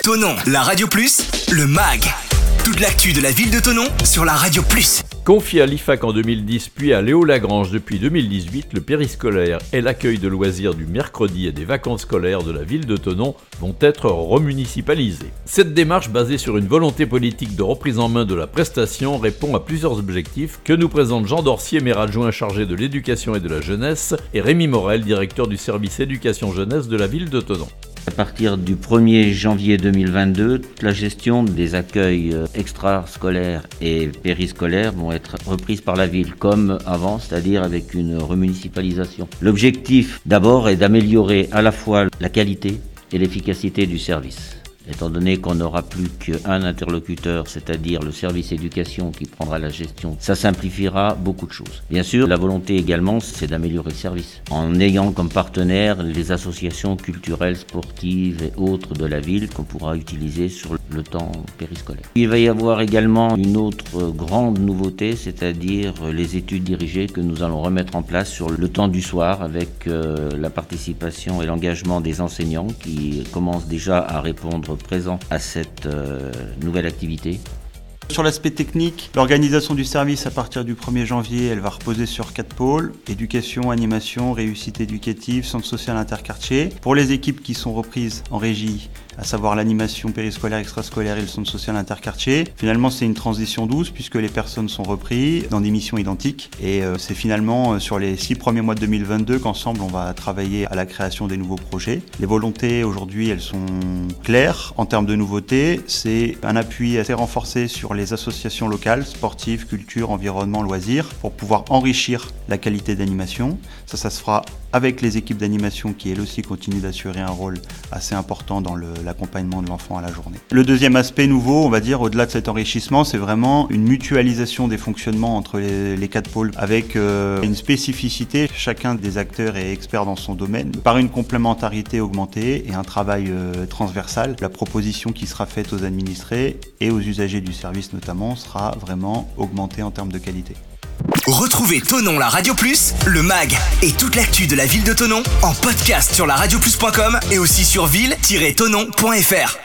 Thonon, la Radio Plus, le MAG. Toute l'actu de la ville de Thonon sur la Radio Plus. Confié à l'IFAC en 2010 puis à Léo Lagrange depuis 2018, le périscolaire et l'accueil de loisirs du mercredi et des vacances scolaires de la ville de Thonon vont être remunicipalisés. Cette démarche basée sur une volonté politique de reprise en main de la prestation répond à plusieurs objectifs que nous présentent Jean Dorcier, maire adjoint chargé de l'éducation et de la jeunesse, et Rémi Morel, directeur du service éducation jeunesse de la ville de Thonon. À partir du 1er janvier 2022, toute la gestion des accueils extrascolaires et périscolaires vont être reprises par la ville, comme avant, c'est-à-dire avec une remunicipalisation. L'objectif, d'abord, est d'améliorer à la fois la qualité et l'efficacité du service. Étant donné qu'on n'aura plus qu'un interlocuteur, c'est-à-dire le service éducation qui prendra la gestion, ça simplifiera beaucoup de choses. Bien sûr, la volonté également, c'est d'améliorer le service, en ayant comme partenaires les associations culturelles, sportives et autres de la ville qu'on pourra utiliser sur le temps périscolaire. Il va y avoir également une autre grande nouveauté, c'est-à-dire les études dirigées que nous allons remettre en place sur le temps du soir avec la participation et l'engagement des enseignants qui commencent déjà à répondre présent à cette nouvelle activité. Sur l'aspect technique, l'organisation du service à partir du 1er janvier, elle va reposer sur 4 pôles: éducation, animation, réussite éducative, centre social interquartier. Pour les équipes qui sont reprises en régie, à savoir l'animation périscolaire, extrascolaire et le centre social interquartier, finalement c'est une transition douce puisque les personnes sont reprises dans des missions identiques et c'est finalement sur les 6 premiers mois de 2022 qu'ensemble on va travailler à la création des nouveaux projets. Les volontés aujourd'hui elles sont claires en termes de nouveautés, c'est un appui assez renforcé sur les associations locales, sportives, culture, environnement, loisirs, pour pouvoir enrichir la qualité d'animation. Ça se fera avec les équipes d'animation qui elles aussi continuent d'assurer un rôle assez important dans l'accompagnement de l'enfant à la journée. Le deuxième aspect nouveau, on va dire, au-delà de cet enrichissement, c'est vraiment une mutualisation des fonctionnements entre les 4 pôles avec une spécificité. Chacun des acteurs est expert dans son domaine par une complémentarité augmentée et un travail transversal. La proposition qui sera faite aux administrés et aux usagers du service notamment sera vraiment augmentée en termes de qualité. Retrouvez Thonon, la Radio Plus, le MAG et toute l'actu de la ville de Thonon en podcast sur laradioplus.com et aussi sur ville-thonon.fr.